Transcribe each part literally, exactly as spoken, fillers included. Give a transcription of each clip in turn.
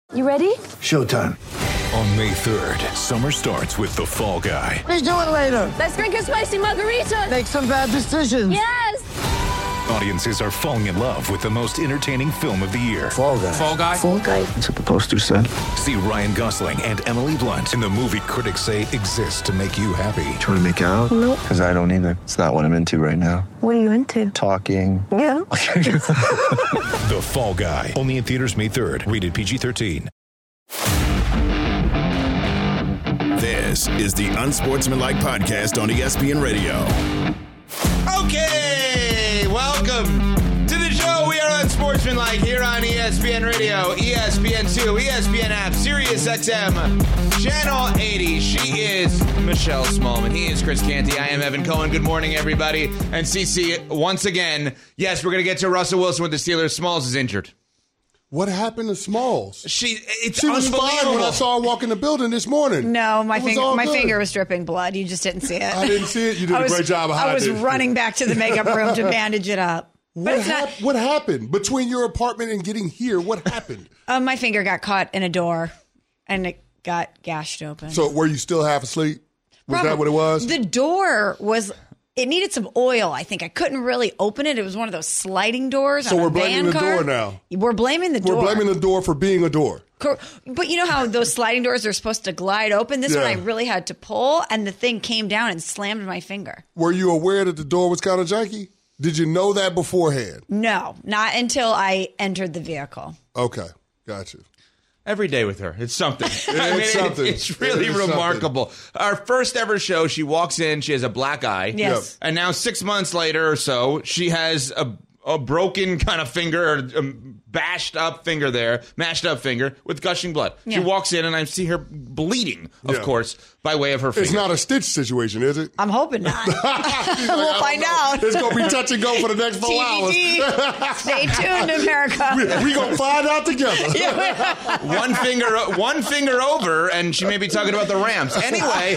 You ready? Showtime. On May third, summer starts with The Fall Guy. Let's do it later. Let's drink a spicy margarita. Make some bad decisions. Yes. Audiences are falling in love with the most entertaining film of the year. Fall Guy. Fall Guy? Fall Guy. That's what the poster said. See Ryan Gosling and Emily Blunt in the movie critics say exists to make you happy. Trying to make it out? Nope. Because I don't either. It's not what I'm into right now. What are you into? Talking. Yeah. The Fall Guy. Only in theaters May third. Rated P G thirteen. This is the Unsportsmanlike Podcast on E S P N Radio. Okay, welcome to the show. We are Unsportsmanlike here on E S P N Radio, E S P N two, E S P N app, Sirius X M, Channel eighty. She is Michelle Smallman. He is Chris Canty. I am Evan Cohen. Good morning, everybody. And C C, once again, yes, we're going to get to Russell Wilson with the Steelers. Smalls is injured. What happened to Smalls? She, it's she was unbelievable. fine when I saw her walk in the building this morning. No, my finger, my good. finger was dripping blood. You just didn't see it. I didn't see it. You did I a was, great job of hiding I was it. running back to the makeup room to bandage it up. But What, it's not. hap- what happened between your apartment and getting here? What happened? Uh, my finger got caught in a door, and it got gashed open. So were you still half asleep? Was Probably. that what it was? The door was. It needed some oil. I think I couldn't really open it. It was one of those sliding doors. So on a we're blaming van the car. door now. We're blaming the We're door. blaming the door for being a door. Cor- But you know how those sliding doors are supposed to glide open? This Yeah. one I really had to pull, and the thing came down and slammed my finger. Were you aware that the door was kind of janky? Did you know that beforehand? No, not until I entered the vehicle. Okay, gotcha. Every day with her. It's something. I mean, It's something. It's, it's really It is remarkable. Our first ever show, she walks in, she has a black eye. Yes. And now six months later or so, she has a, a broken kind of finger, or a bashed up finger there, mashed up finger with gushing blood. Yeah. She walks in and I see her bleeding, of Yeah. course, by way of her finger. It's not a stitch situation, is it? I'm hoping not. She's like, We'll I find don't know. out. It's going to be touch and go for the next four T hours. B D. Stay tuned, America. we going to find out together. one finger one finger over, and she may be talking about the Rams. Anyway,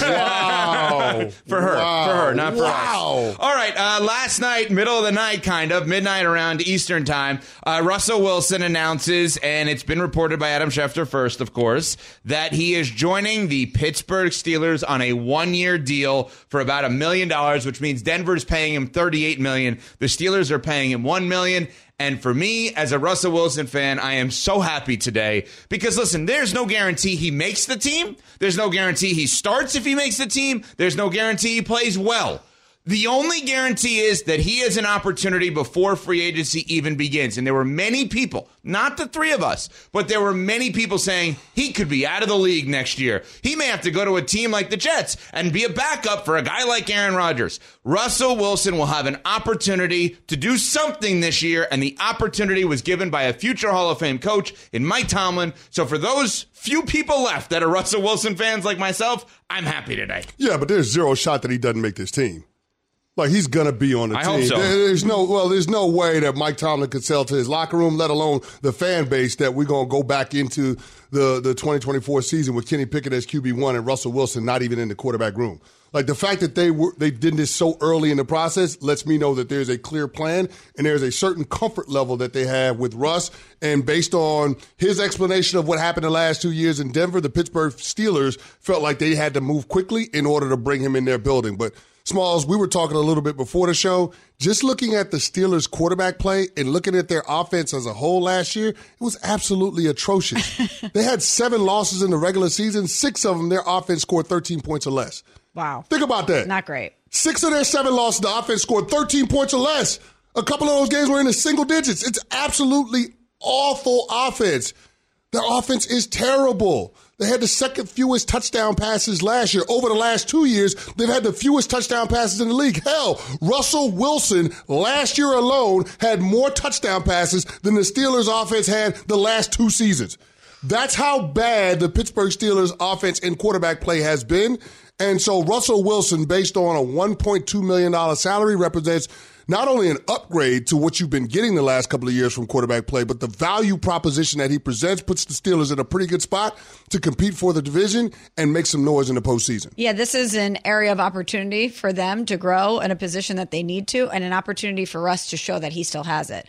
Wow. for her, Wow. for her, not for Wow. us. All right, uh, last night, middle of the night, kind of, midnight around Eastern time, uh, Russell Wilson announces, and it's been reported by Adam Schefter first, of course, that he is joining the Pittsburgh Steelers on a one-year deal for about a million dollars, which means Denver's paying him thirty-eight million dollars. The Steelers are paying him one million dollars. And for me, as a Russell Wilson fan, I am so happy today because, listen, there's no guarantee he makes the team. There's no guarantee he starts if he makes the team. There's no guarantee he plays well. The only guarantee is that he has an opportunity before free agency even begins. And there were many people, not the three of us, but there were many people saying he could be out of the league next year. He may have to go to a team like the Jets and be a backup for a guy like Aaron Rodgers. Russell Wilson will have an opportunity to do something this year, and the opportunity was given by a future Hall of Fame coach in Mike Tomlin. So for those few people left that are Russell Wilson fans like myself, I'm happy today. Yeah, but there's zero shot that he doesn't make this team. Like, he's going to be on the I team. hope so. There- There's no, well, there's no way that Mike Tomlin could sell to his locker room, let alone the fan base, that we're going to go back into the, the twenty twenty-four season with Kenny Pickett as Q B one and Russell Wilson not even in the quarterback room. Like, the fact that they were, they did this so early in the process lets me know that there's a clear plan and there's a certain comfort level that they have with Russ. And based on his explanation of what happened the last two years in Denver, the Pittsburgh Steelers felt like they had to move quickly in order to bring him in their building. But Smalls, we were talking a little bit before the show. Just looking at the Steelers' quarterback play and looking at their offense as a whole last year, it was absolutely atrocious. They had seven losses in the regular season. Six of them, their offense scored thirteen points or less. Wow. Think about that. Not great. Six of their seven losses, the offense scored thirteen points or less. A couple of those games were in the single digits. It's absolutely awful offense. Their offense is terrible. They had the second fewest touchdown passes last year. Over the last two years, they've had the fewest touchdown passes in the league. Hell, Russell Wilson last year alone had more touchdown passes than the Steelers' offense had the last two seasons. That's how bad the Pittsburgh Steelers' offense and quarterback play has been. And so Russell Wilson, based on a one point two million dollars salary, represents not only an upgrade to what you've been getting the last couple of years from quarterback play, but the value proposition that he presents puts the Steelers in a pretty good spot to compete for the division and make some noise in the postseason. Yeah, this is an area of opportunity for them to grow in a position that they need to, and an opportunity for Russ to show that he still has it.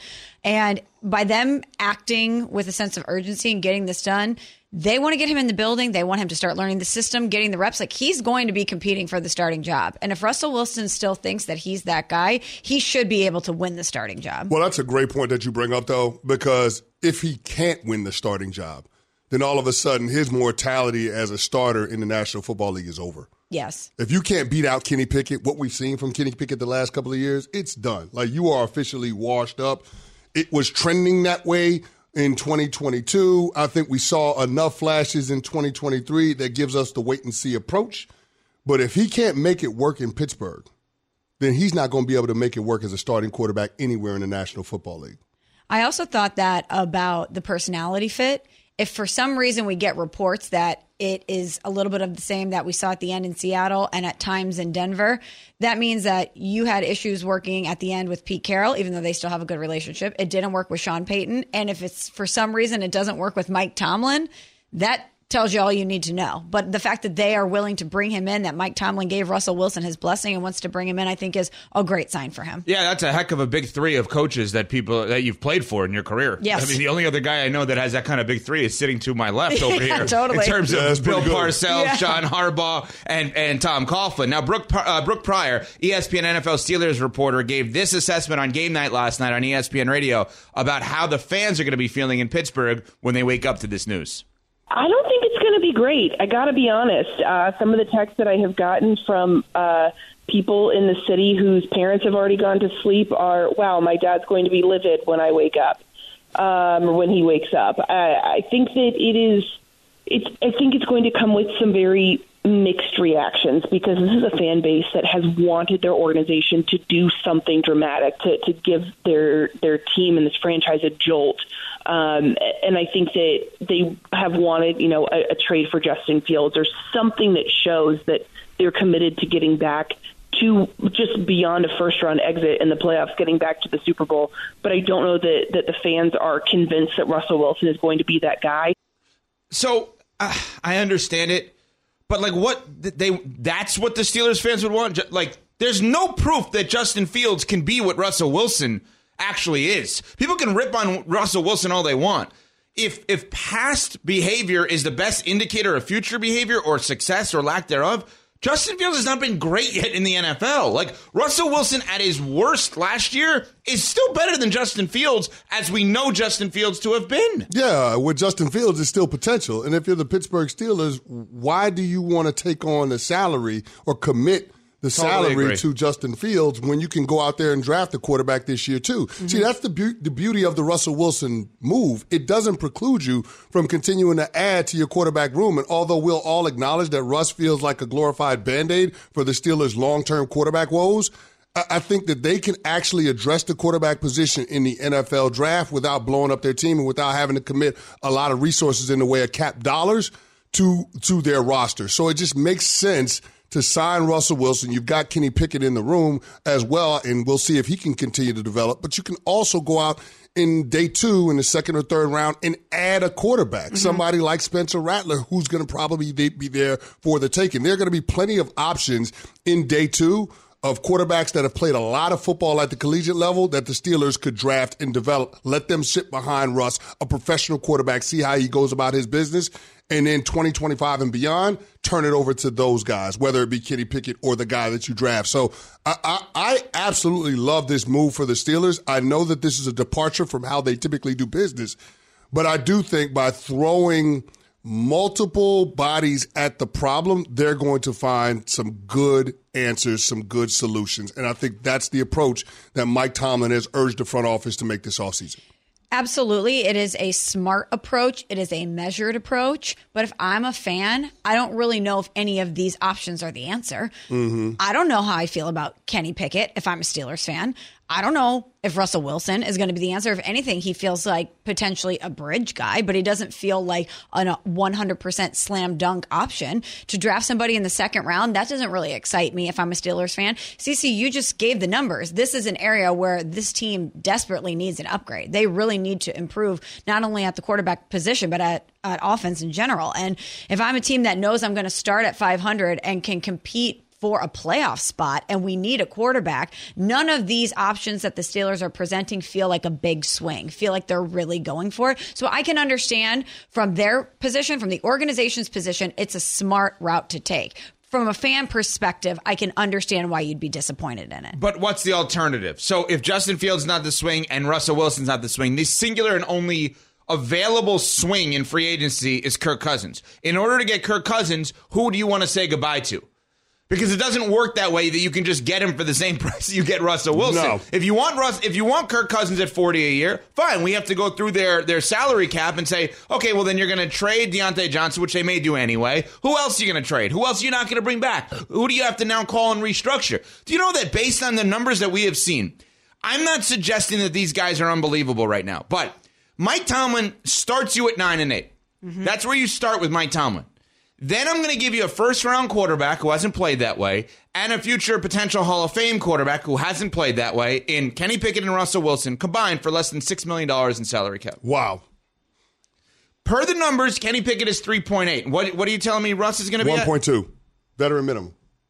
And by them acting with a sense of urgency and getting this done, they want to get him in the building. They want him to start learning the system, getting the reps. Like, he's going to be competing for the starting job. And if Russell Wilson still thinks that he's that guy, he should be able to win the starting job. Well, that's a great point that you bring up, though, because if he can't win the starting job, then all of a sudden his mortality as a starter in the National Football League is over. Yes. If you can't beat out Kenny Pickett, what we've seen from Kenny Pickett the last couple of years, it's done. Like, you are officially washed up. It was trending that way in twenty twenty-two. I think we saw enough flashes in twenty twenty-three that gives us the wait-and-see approach. But if he can't make it work in Pittsburgh, then he's not going to be able to make it work as a starting quarterback anywhere in the National Football League. I also thought that about the personality fit. If for some reason we get reports that it is a little bit of the same that we saw at the end in Seattle and at times in Denver, that means that you had issues working at the end with Pete Carroll, even though they still have a good relationship. It didn't work with Sean Payton. And if it's for some reason it doesn't work with Mike Tomlin, that tells you all you need to know. But the fact that they are willing to bring him in, that Mike Tomlin gave Russell Wilson his blessing and wants to bring him in, I think is a great sign for him. Yeah, that's a heck of a big three of coaches that people that you've played for in your career. Yes. I mean, the only other guy I know that has that kind of big three is sitting to my left over yeah, here. Totally. In terms yeah, of Bill good. Parcells, Yeah. John Harbaugh, and, and Tom Coughlin. Now, Brooke, uh, Brooke Pryor, E S P N N F L Steelers reporter, gave this assessment on game night last night on E S P N Radio about how the fans are going to be feeling in Pittsburgh when they wake up to this news. I don't think it's going to be great. I got to be honest. Uh, some of the texts that I have gotten from uh, people in the city whose parents have already gone to sleep are, wow, my dad's going to be livid when I wake up, um, or when he wakes up. I, I think that it is, it's, I think it's going to come with some very mixed reactions, because this is a fan base that has wanted their organization to do something dramatic, to, to give their, their team and this franchise a jolt. Um, and I think that they have wanted, you know, a, a trade for Justin Fields or something that shows that they're committed to getting back to just beyond a first-round exit in the playoffs, getting back to the Super Bowl. But I don't know that, that the fans are convinced that Russell Wilson is going to be that guy. So uh, I understand it, but like what they that's what the Steelers fans would want. Like, there's no proof that Justin Fields can be what Russell Wilson actually is. People can rip on Russell Wilson all they want. If if past behavior is the best indicator of future behavior or success or lack thereof, Justin Fields has not been great yet in the N F L. Like, Russell Wilson at his worst last year is still better than Justin Fields, as we know Justin Fields to have been. Yeah, with Justin Fields, it's still potential. And if you're the Pittsburgh Steelers, why do you want to take on the salary or commit the Totally salary agree. to Justin Fields when you can go out there and draft a quarterback this year too? Mm-hmm. See, that's the, be- the beauty of the Russell Wilson move. It doesn't preclude you from continuing to add to your quarterback room. And although we'll all acknowledge that Russ feels like a glorified Band-Aid for the Steelers' long-term quarterback woes, I, I think that they can actually address the quarterback position in the N F L draft without blowing up their team and without having to commit a lot of resources in the way of cap dollars to, to their roster. So it just makes sense to sign Russell Wilson. You've got Kenny Pickett in the room as well, and we'll see if he can continue to develop. But you can also go out in day two in the second or third round and add a quarterback, mm-hmm. somebody like Spencer Rattler, who's going to probably be there for the taking. There are going to be plenty of options in day two of quarterbacks that have played a lot of football at the collegiate level that the Steelers could draft and develop. Let them sit behind Russ, a professional quarterback, see how he goes about his business. And then twenty twenty-five and beyond, turn it over to those guys, whether it be Kenny Pickett or the guy that you draft. So I, I, I absolutely love this move for the Steelers. I know that this is a departure from how they typically do business, but I do think by throwing multiple bodies at the problem, they're going to find some good answers, some good solutions. And I think that's the approach that Mike Tomlin has urged the front office to make this offseason. Absolutely. It is a smart approach. It is a measured approach. But if I'm a fan, I don't really know if any of these options are the answer. Mm-hmm. I don't know how I feel about Kenny Pickett if I'm a Steelers fan. I don't know if Russell Wilson is going to be the answer. If anything, he feels like potentially a bridge guy, but he doesn't feel like a one hundred percent slam dunk option. To draft somebody in the second round, that doesn't really excite me if I'm a Steelers fan. Cece, you just gave the numbers. This is an area where this team desperately needs an upgrade. They really need to improve, not only at the quarterback position, but at, at offense in general. And if I'm a team that knows I'm going to start at five hundred and can compete for a playoff spot, and we need a quarterback. None of these options that the Steelers are presenting feel like a big swing, feel like they're really going for it. So I can understand from their position, from the organization's position, it's a smart route to take. From a fan perspective, I can understand why you'd be disappointed in it. But what's the alternative? So if Justin Fields is not the swing and Russell Wilson's not the swing, the singular and only available swing in free agency is Kirk Cousins. In order to get Kirk Cousins, who do you want to say goodbye to? Because it doesn't work that way that you can just get him for the same price that you get Russell Wilson. No. If you want Russ, if you want Kirk Cousins at forty a year, fine. We have to go through their, their salary cap and say, okay, well then you're going to trade Deontay Johnson, which they may do anyway. Who else are you going to trade? Who else are you not going to bring back? Who do you have to now call and restructure? Do you know that based on the numbers that we have seen, I'm not suggesting that these guys are unbelievable right now, but Mike Tomlin starts you at nine and eight. Mm-hmm. That's where you start with Mike Tomlin. Then I'm going to give you a first-round quarterback who hasn't played that way and a future potential Hall of Fame quarterback who hasn't played that way in Kenny Pickett and Russell Wilson combined for less than six million dollars in salary cap. Wow. Per the numbers, Kenny Pickett is three point eight. What, what are you telling me Russ is going to be one at? one point two. Veteran minimum.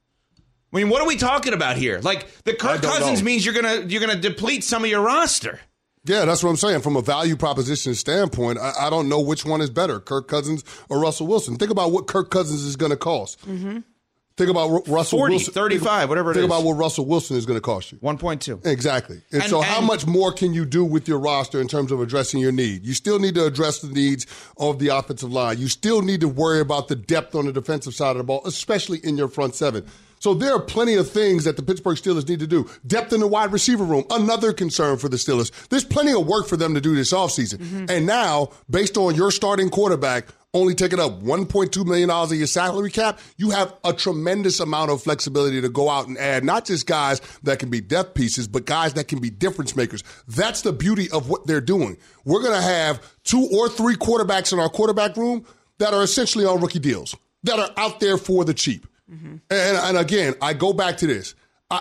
I mean, what are we talking about here? Like, the Kirk Cousins know. means you're going to you're gonna deplete some of your roster. Yeah, that's what I'm saying. From a value proposition standpoint, I, I don't know which one is better, Kirk Cousins or Russell Wilson. Think about what Kirk Cousins is going to cost. Mm-hmm. Think about R- Russell forty, Wilson. thirty-five, think, whatever it think is. Think about what Russell Wilson is going to cost you. one point two. Exactly. And, and so and, how much more can you do with your roster in terms of addressing your need? You still need to address the needs of the offensive line. You still need to worry about the depth on the defensive side of the ball, especially in your front seven. So there are plenty of things that the Pittsburgh Steelers need to do. Depth in the wide receiver room, another concern for the Steelers. There's plenty of work for them to do this offseason. Mm-hmm. And now, based on your starting quarterback only taking up one point two million dollars of your salary cap, you have a tremendous amount of flexibility to go out and add not just guys that can be depth pieces, but guys that can be difference makers. That's the beauty of what they're doing. We're going to have two or three quarterbacks in our quarterback room that are essentially on rookie deals, that are out there for the cheap. Mm-hmm. And, and again, I go back to this. I,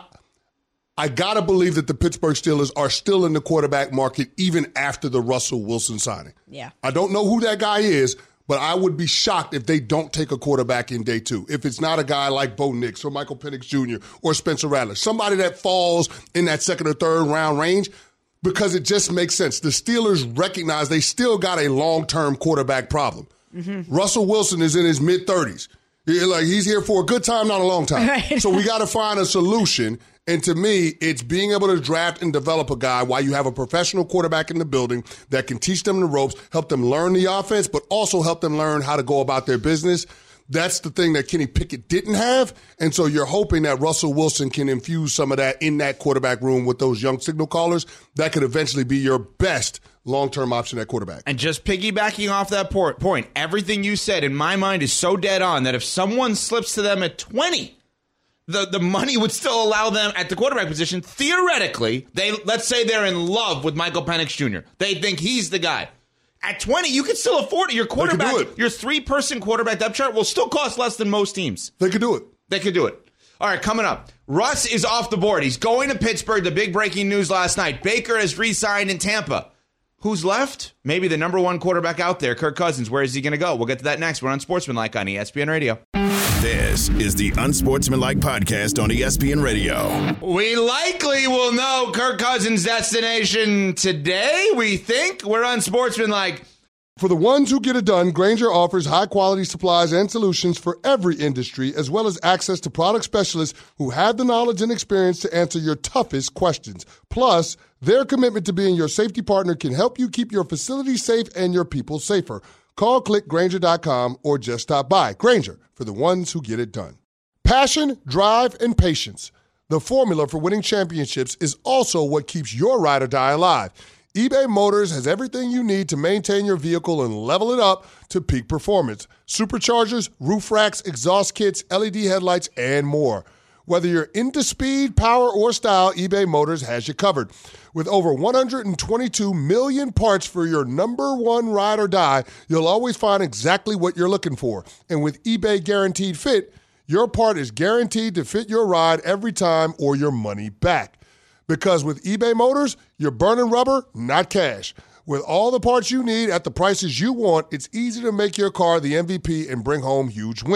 I got to believe that the Pittsburgh Steelers are still in the quarterback market even after the Russell Wilson signing. Yeah. I don't know who that guy is, but I would be shocked if they don't take a quarterback in day two. If it's not a guy like Bo Nix or Michael Penix Junior or Spencer Rattler, somebody that falls in that second or third round range, because it just makes sense. The Steelers recognize they still got a long-term quarterback problem. Mm-hmm. Russell Wilson is in his mid-thirties. Like, he's here for a good time, not a long time. Right. So we got to find a solution. And to me, it's being able to draft and develop a guy while you have a professional quarterback in the building that can teach them the ropes, help them learn the offense, but also help them learn how to go about their business. That's the thing that Kenny Pickett didn't have. And so you're hoping that Russell Wilson can infuse some of that in that quarterback room with those young signal callers. That could eventually be your best long-term option at quarterback. And just piggybacking off that point, everything you said in my mind is so dead on that if someone slips to them at twenty, the, the money would still allow them at the quarterback position. Theoretically, they let's say they're in love with Michael Penix Junior They think he's the guy. At twenty, you can still afford it. Your quarterback, it. your three-person quarterback depth chart will still cost less than most teams. They could do it. They could do it. All right, coming up. Russ is off the board. He's going to Pittsburgh. The big breaking news last night. Baker has re-signed in Tampa. Who's left? Maybe the number one quarterback out there, Kirk Cousins. Where is he going to go? We'll get to that next. We're on Sportsmanlike on E S P N Radio. This is the Unsportsmanlike podcast on E S P N Radio. We likely will know Kirk Cousins' destination today. We think we're Unsportsmanlike. For the ones who get it done, Grainger offers high-quality supplies and solutions for every industry, as well as access to product specialists who have the knowledge and experience to answer your toughest questions. Plus, their commitment to being your safety partner can help you keep your facility safe and your people safer. Call, click Grainger dot com, or just stop by. Grainger, for the ones who get it done. Passion, drive, and patience. The formula for winning championships is also what keeps your ride or die alive. eBay Motors has everything you need to maintain your vehicle and level it up to peak performance. Superchargers, roof racks, exhaust kits, L E D headlights, and more. Whether you're into speed, power, or style, eBay Motors has you covered. With over one hundred twenty-two million parts for your number one ride or die, you'll always find exactly what you're looking for. And with eBay Guaranteed Fit, your part is guaranteed to fit your ride every time or your money back. Because with eBay Motors, you're burning rubber, not cash. With all the parts you need at the prices you want, it's easy to make your car the M V P and bring home huge wins.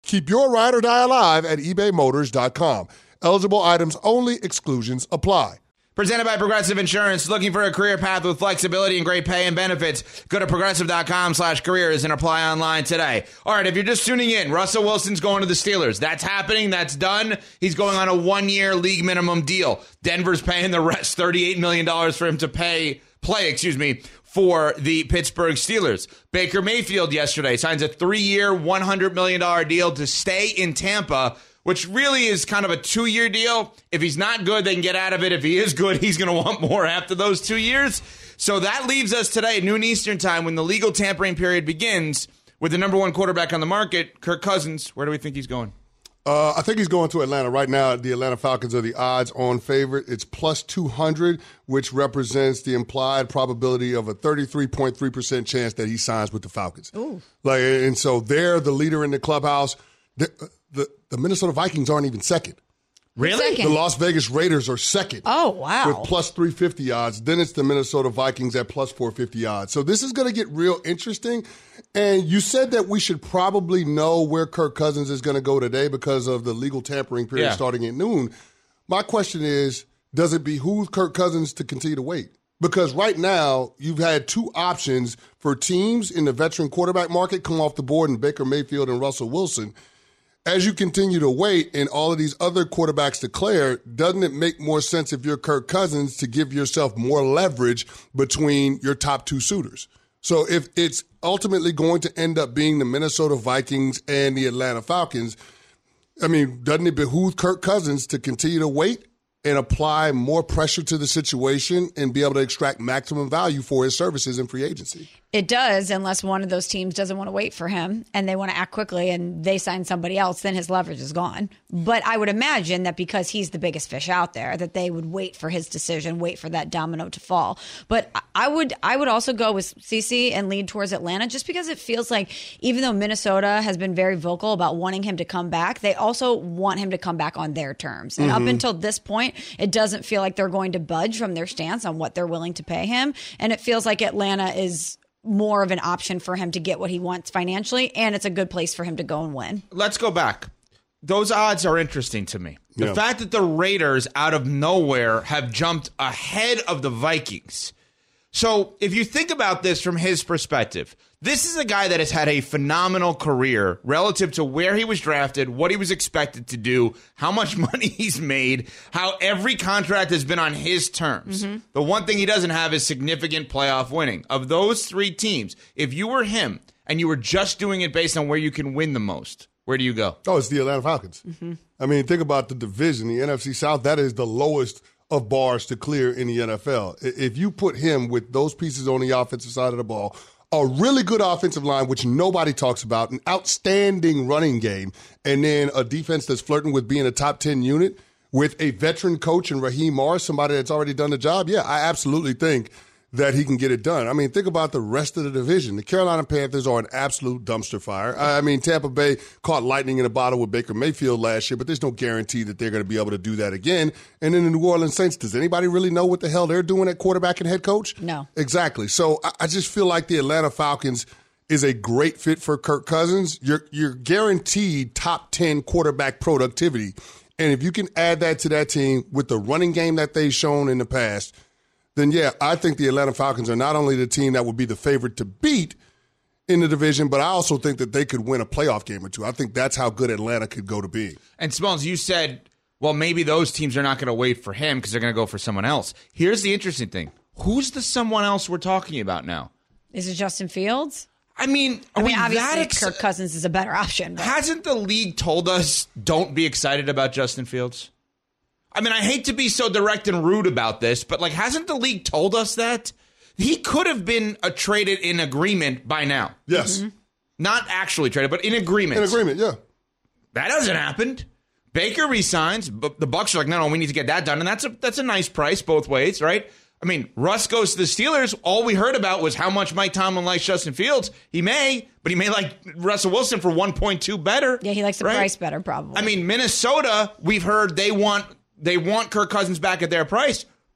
Keep your ride or die alive at ebay motors dot com. Eligible items only. Exclusions apply. Presented by Progressive Insurance. Looking for a career path with flexibility and great pay and benefits? Go to progressive.com slash careers and apply online today. All right, if you're just tuning in, Russell Wilson's going to the Steelers. That's happening. That's done. He's going on a one-year league minimum deal. Denver's paying the rest, thirty-eight million dollars for him to pay, play, excuse me, for the Pittsburgh Steelers. Baker Mayfield yesterday signs a three-year, one hundred million dollars deal to stay in Tampa, which really is kind of a two-year deal. If he's not good, they can get out of it. If he is good, he's going to want more after those two years. So that leaves us today at noon Eastern time when the legal tampering period begins with the number one quarterback on the market, Kirk Cousins. Where do we think he's going? Uh, I think he's going to Atlanta. Right now, the Atlanta Falcons are the odds-on favorite. It's plus two hundred, which represents the implied probability of a thirty-three point three percent chance that he signs with the Falcons. Ooh. Like, and so they're the leader in the clubhouse. The, the, the Minnesota Vikings aren't even second. Really? The Las Vegas Raiders are second. Oh, wow. With plus three fifty odds. Then it's the Minnesota Vikings at plus four fifty odds. So this is going to get real interesting. And you said that we should probably know where Kirk Cousins is going to go today because of the legal tampering period Yeah. starting at noon. My question is, does it behoove Kirk Cousins to continue to wait? Because right now, you've had two options for teams in the veteran quarterback market come off the board in Baker Mayfield and Russell Wilson. As you continue to wait and all of these other quarterbacks declare, doesn't it make more sense if you're Kirk Cousins to give yourself more leverage between your top two suitors? So if it's ultimately going to end up being the Minnesota Vikings and the Atlanta Falcons, I mean, doesn't it behoove Kirk Cousins to continue to wait and apply more pressure to the situation and be able to extract maximum value for his services in free agency? It does, unless one of those teams doesn't want to wait for him and they want to act quickly and they sign somebody else, then his leverage is gone. But I would imagine that because he's the biggest fish out there, that they would wait for his decision, wait for that domino to fall. But I would I would also go with CeCe and lead towards Atlanta just because it feels like even though Minnesota has been very vocal about wanting him to come back, they also want him to come back on their terms. And mm-hmm. up until this point, it doesn't feel like they're going to budge from their stance on what they're willing to pay him. And it feels like Atlanta is more of an option for him to get what he wants financially, and it's a good place for him to go and win. Let's go back. Those odds are interesting to me. The Yeah. fact that the Raiders out of nowhere have jumped ahead of the Vikings. So if you think about this from his perspective, this is a guy that has had a phenomenal career relative to where he was drafted, what he was expected to do, how much money he's made, how every contract has been on his terms. Mm-hmm. The one thing he doesn't have is significant playoff winning. Of those three teams, if you were him and you were just doing it based on where you can win the most, where do you go? Oh, it's the Atlanta Falcons. Mm-hmm. I mean, think about the division, the N F C South. That is the lowest of bars to clear in the N F L. If you put him with those pieces on the offensive side of the ball, a really good offensive line, which nobody talks about, an outstanding running game, and then a defense that's flirting with being a top ten unit with a veteran coach in Raheem Morris, somebody that's already done the job, yeah, I absolutely think that he can get it done. I mean, think about the rest of the division. The Carolina Panthers are an absolute dumpster fire. I mean, Tampa Bay caught lightning in a bottle with Baker Mayfield last year, but there's no guarantee that they're going to be able to do that again. And then the New Orleans Saints, does anybody really know what the hell they're doing at quarterback and head coach? No. Exactly. So I, I just feel like the Atlanta Falcons is a great fit for Kirk Cousins. You're, you're guaranteed top ten quarterback productivity. And if you can add that to that team with the running game that they've shown in the past, then, yeah, I think the Atlanta Falcons are not only the team that would be the favorite to beat in the division, but I also think that they could win a playoff game or two. I think that's how good Atlanta could go to being. And Smalls, you said, well, maybe those teams are not going to wait for him because they're going to go for someone else. Here's the interesting thing. Who's the someone else we're talking about now? Is it Justin Fields? I mean, I mean, we obviously, ex- Kirk Cousins is a better option. But. Hasn't the league told us don't be excited about Justin Fields? I mean, I hate to be so direct and rude about this, but like, hasn't the league told us that? He could have been a traded in agreement by now. Yes. Mm-hmm. Not actually traded, but in agreement. In agreement, yeah. That hasn't happened. Baker resigns, but the Bucs are like, no, no, we need to get that done. And that's a that's a nice price both ways, right? I mean, Russ goes to the Steelers. All we heard about was how much Mike Tomlin likes Justin Fields. He may, but he may like Russell Wilson for one point two better. Yeah, he likes the right? price better, probably. I mean, Minnesota, we've heard they want... They want Kirk Cousins back at their price.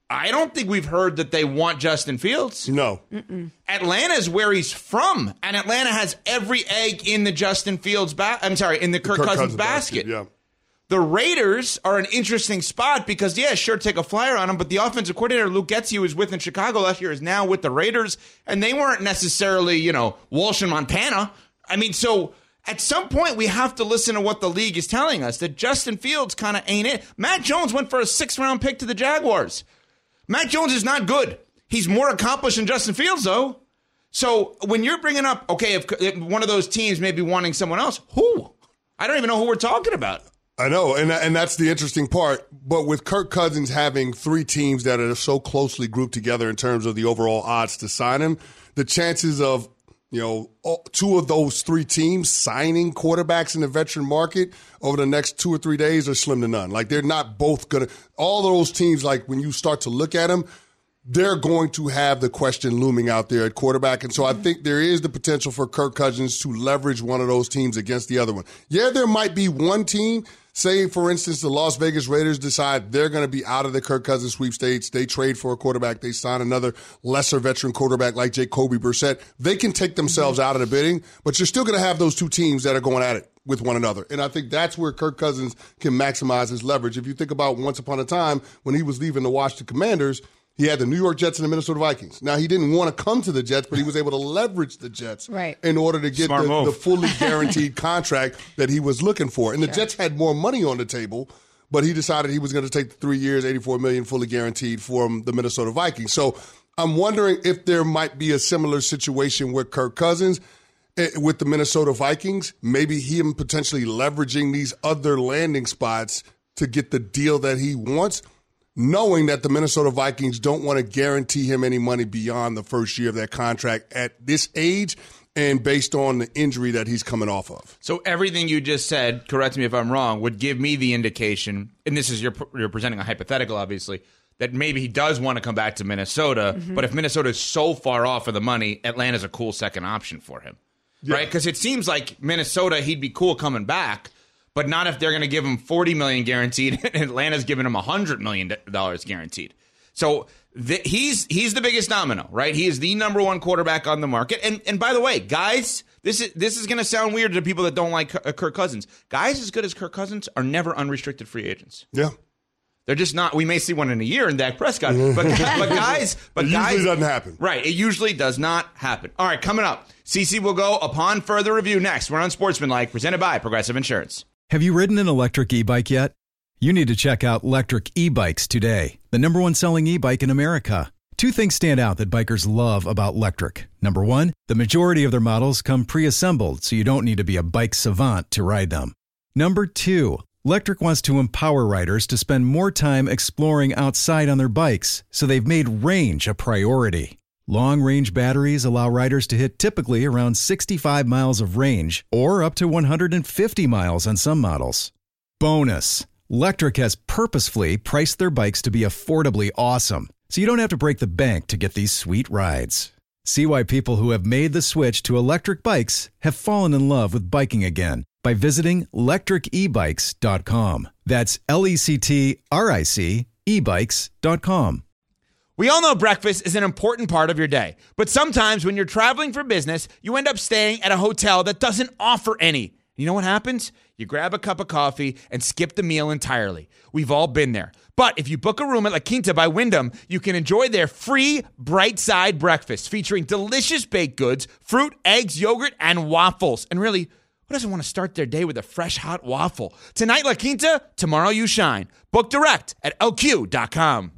I don't think we've heard that they want Justin Fields. No. Mm-mm. Atlanta's where he's from, and Atlanta has every egg in the Justin Fields ba- I'm sorry, in the Kirk, Kirk Cousins, Cousins basket. basket. Yeah. The Raiders are an interesting spot because, yeah, sure, take a flyer on them, but the offensive coordinator, Luke Getsy, who was with in Chicago last year, is now with the Raiders, and they weren't necessarily, you know, Walsh and Montana. I mean, so at some point, we have to listen to what the league is telling us, that Justin Fields kind of ain't it. Matt Jones went for a sixth-round pick to the Jaguars. Matt Jones is not good. He's more accomplished than Justin Fields, though. So when you're bringing up, okay, if, if one of those teams may be wanting someone else, who? I don't even know who we're talking about. I know, and and that's the interesting part. But with Kirk Cousins having three teams that are so closely grouped together in terms of the overall odds to sign him, the chances of, you know, two of those three teams signing quarterbacks in the veteran market over the next two or three days are slim to none. Like, they're not both going to – all those teams, like, when you start to look at them, they're going to have the question looming out there at quarterback. And so I think there is the potential for Kirk Cousins to leverage one of those teams against the other one. Yeah, there might be one team – say, for instance, the Las Vegas Raiders decide they're going to be out of the Kirk Cousins sweepstakes. They trade for a quarterback. They sign another lesser veteran quarterback like Jacoby Brissett. They can take themselves out of the bidding, but you're still going to have those two teams that are going at it with one another. And I think that's where Kirk Cousins can maximize his leverage. If you think about once upon a time when he was leaving the Washington Commanders, he had the New York Jets and the Minnesota Vikings. Now, he didn't want to come to the Jets, but he was able to leverage the Jets right. in order to get the, the fully guaranteed contract that he was looking for. And the sure. Jets had more money on the table, but he decided he was going to take the three years, eighty-four million dollars fully guaranteed from the Minnesota Vikings. So I'm wondering if there might be a similar situation with Kirk Cousins with the Minnesota Vikings, maybe him potentially leveraging these other landing spots to get the deal that he wants, knowing that the Minnesota Vikings don't want to guarantee him any money beyond the first year of that contract at this age and based on the injury that he's coming off of. So everything you just said, correct me if I'm wrong, would give me the indication, and this is, you're, you're presenting a hypothetical, obviously, that maybe he does want to come back to Minnesota, mm-hmm. but if Minnesota is so far off of the money, Atlanta's a cool second option for him, yeah. right? Because it seems like Minnesota, he'd be cool coming back, but not if they're going to give him forty million dollars guaranteed and Atlanta's giving him one hundred million dollars guaranteed. So the, he's he's the biggest domino, right? He is the number one quarterback on the market. And and by the way, guys, this is this is going to sound weird to people that don't like Kirk Cousins. Guys as good as Kirk Cousins are never unrestricted free agents. Yeah. They're just not. We may see one in a year in Dak Prescott, but, but guys, but it guys, usually doesn't happen. Right, it usually does not happen. All right, coming up, C C will go upon further review next. We're on Sportsmanlike, presented by Progressive Insurance. Have you ridden an electric e-bike yet? You need to check out Lectric E-Bikes today, the number one selling e-bike in America. Two things stand out that bikers love about Lectric. Number one, the majority of their models come pre-assembled, so you don't need to be a bike savant to ride them. Number two, Lectric wants to empower riders to spend more time exploring outside on their bikes, so they've made range a priority. Long-range batteries allow riders to hit typically around sixty-five miles of range or up to one hundred fifty miles on some models. Bonus, Lectric has purposefully priced their bikes to be affordably awesome, so you don't have to break the bank to get these sweet rides. See why people who have made the switch to electric bikes have fallen in love with biking again by visiting lectric e bikes dot com. That's L E C T R I C e bikes dot com. We all know breakfast is an important part of your day, but sometimes when you're traveling for business, you end up staying at a hotel that doesn't offer any. You know what happens? You grab a cup of coffee and skip the meal entirely. We've all been there. But if you book a room at La Quinta by Wyndham, you can enjoy their free Bright Side breakfast featuring delicious baked goods, fruit, eggs, yogurt, and waffles. And really, who doesn't want to start their day with a fresh hot waffle? Tonight, La Quinta, tomorrow you shine. Book direct at L Q dot com.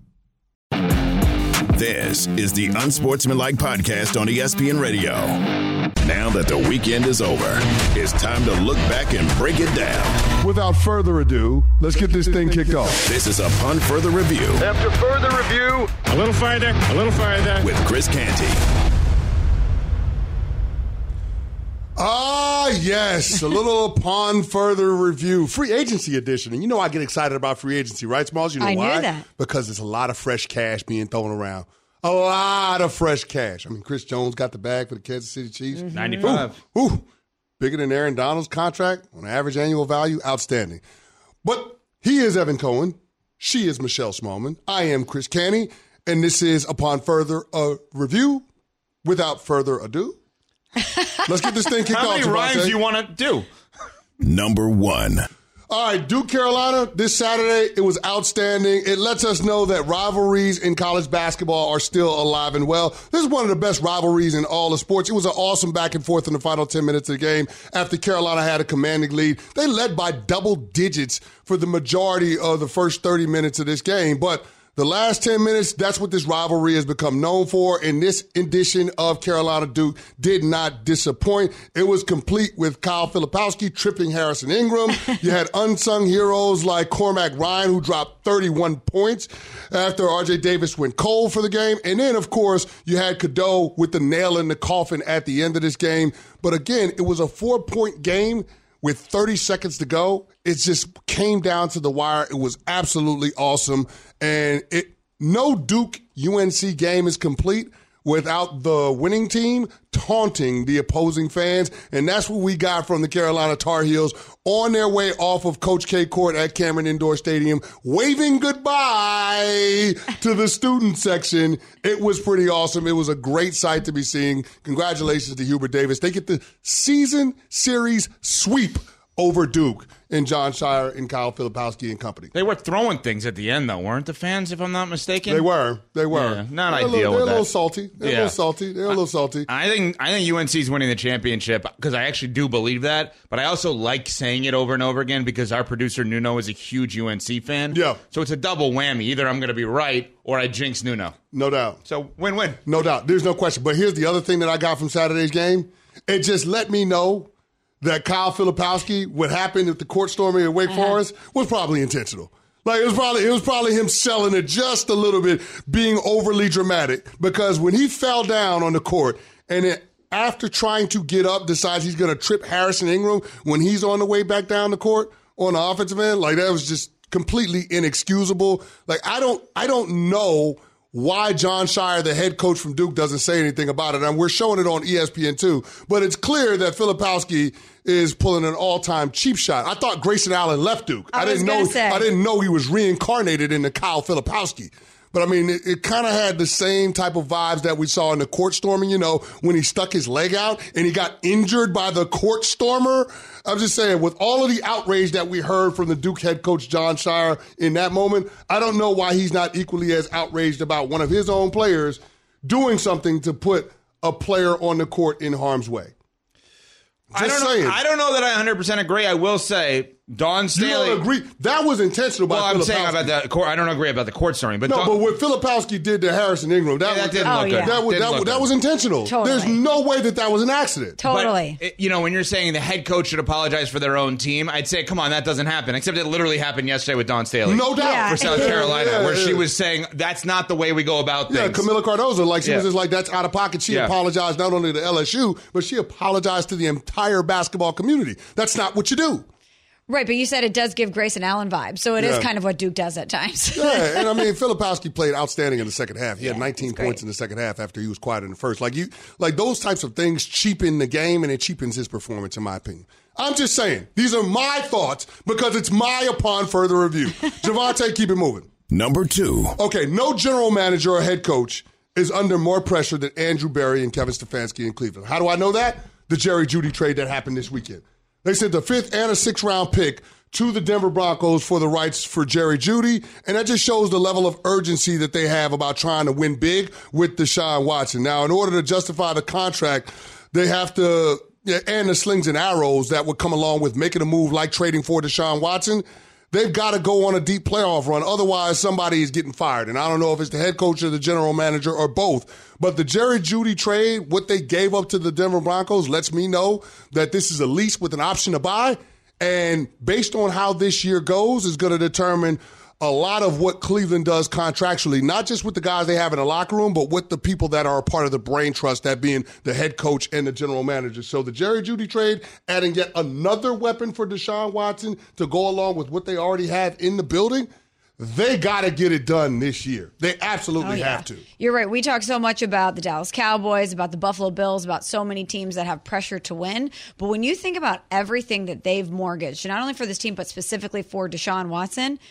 This is the Unsportsmanlike Podcast on E S P N Radio. Now that the weekend is over, it's time to look back and break it down. Without further ado, let's get this thing kicked off. This is Upon Further Review. After further review, a little farther, a little farther. With Chris Canty. Ah, yes. A little Upon Further Review. Free agency edition. And you know I get excited about free agency, right, Smalls? You know I why? knew that. Because there's a lot of fresh cash being thrown around. A lot of fresh cash. I mean, Chris Jones got the bag for the Kansas City Chiefs. Mm-hmm. ninety-five. Ooh, ooh. Bigger than Aaron Donald's contract on average annual value. Outstanding. But he is Evan Cohen. She is Michelle Smallman. I am Chris Canty, and this is Upon Further uh, Review. Without further ado, let's get this thing kicked off. How many Javante. rhymes do you want to do? Number one. All right, Duke, Carolina, this Saturday, it was outstanding. It lets us know that rivalries in college basketball are still alive and well. This is one of the best rivalries in all of sports. It was an awesome back and forth in the final ten minutes of the game after Carolina had a commanding lead. They led by double digits for the majority of the first thirty minutes of this game, but the last ten minutes, that's what this rivalry has become known for, and this edition of Carolina Duke did not disappoint. It was complete with Kyle Filipowski tripping Harrison Ingram. You had unsung heroes like Cormac Ryan, who dropped thirty-one points after R J Davis went cold for the game. And then, of course, you had Cadeau with the nail in the coffin at the end of this game. But again, it was a four-point game with thirty seconds to go. It just came down to the wire. It was absolutely awesome. And it no Duke U N C game is complete without the winning team taunting the opposing fans. And that's what we got from the Carolina Tar Heels on their way off of Coach K Court at Cameron Indoor Stadium, waving goodbye to the student section. It was pretty awesome. It was a great sight to be seeing. Congratulations to Hubert Davis. They get the season series sweep over Duke and John Shire and Kyle Filipowski and company. They were throwing things at the end, though, weren't the fans, if I'm not mistaken? They were. They were. Yeah, not they're ideal a little, with They're that. a little salty. They're Yeah. a little salty. They're a little salty. I think I think U N C's winning the championship because I actually do believe that, but I also like saying it over and over again because our producer Nuno is a huge U N C fan. Yeah. So it's a double whammy. Either I'm going to be right or I jinx Nuno. No doubt. So win-win. No doubt. There's no question. But here's the other thing that I got from Saturday's game. It just let me know that Kyle Filipowski, what happened at the court storming at Wake uh-huh. Forest, was probably intentional. Like it was probably it was probably him selling it just a little bit, being overly dramatic. Because when he fell down on the court and it, after trying to get up, decides he's going to trip Harrison Ingram when he's on the way back down the court on the offensive end, like that was just completely inexcusable. Like I don't I don't know why John Shire, the head coach from Duke, doesn't say anything about it. And we're showing it on E S P N two. But it's clear that Filipowski is pulling an all-time cheap shot. I thought Grayson Allen left Duke. I, I didn't know say. I didn't know he was reincarnated into Kyle Filipowski. But, I mean, it, it kind of had the same type of vibes that we saw in the court storming, you know, when he stuck his leg out and he got injured by the court stormer. I'm just saying, with all of the outrage that we heard from the Duke head coach John Shire in that moment, I don't know why he's not equally as outraged about one of his own players doing something to put a player on the court in harm's way. Just I don't saying. know. I don't know that I one hundred percent agree. I will say, Dawn Staley. You don't agree? That was intentional by well, I'm Filipowski. saying about the court. I don't agree about the court storming, but no, Dawn, but what Filipowski did to Harrison Ingram, that, Yeah, that was, didn't that, look Oh, good. yeah. that, was, Didn't that, look that good. was intentional. Totally. There's no way that that was an accident. Totally. But, you know, when you're saying the head coach should apologize for their own team, I'd say, come on, that doesn't happen. Except it literally happened yesterday with Dawn Staley. No doubt. Yeah. For South Yeah, Carolina, yeah, where yeah. she was saying, that's not the way we go about things. Yeah, Camila Cardozo, like she Yeah. was just like, that's out of pocket. She Yeah. apologized not only to L S U, but she apologized to the entire basketball community. That's not what you do. Right, but you said it does give Grayson Allen vibes, so it Yeah. is kind of what Duke does at times. Yeah, and I mean, Filipowski played outstanding in the second half. He had Yeah, nineteen he's great. points in the second half after he was quiet in the first. Like you, like those types of things cheapen the game, and it cheapens his performance, in my opinion. I'm just saying, these are my thoughts because it's my upon further review. Javante, keep it moving. Number two. Okay, no general manager or head coach is under more pressure than Andrew Berry and Kevin Stefanski in Cleveland. How do I know that? The Jerry Jeudy trade that happened this weekend. They sent the fifth and a sixth round pick to the Denver Broncos for the rights for Jerry Jeudy, and that just shows the level of urgency that they have about trying to win big with Deshaun Watson. Now, in order to justify the contract, they have to, yeah, and the slings and arrows that would come along with making a move like trading for Deshaun Watson, they've got to go on a deep playoff run. Otherwise, somebody is getting fired. And I don't know if it's the head coach or the general manager or both. But the Jerry Jeudy trade, what they gave up to the Denver Broncos, lets me know that this is a lease with an option to buy. And based on how this year goes is going to determine a lot of what Cleveland does contractually, not just with the guys they have in the locker room, but with the people that are a part of the brain trust, that being the head coach and the general manager. So the Jerry Jeudy trade, adding yet another weapon for Deshaun Watson to go along with what they already have in the building, they got to get it done this year. They absolutely Oh, yeah. have to. You're right. We talk so much about the Dallas Cowboys, about the Buffalo Bills, about so many teams that have pressure to win. But when you think about everything that they've mortgaged, not only for this team, but specifically for Deshaun Watson,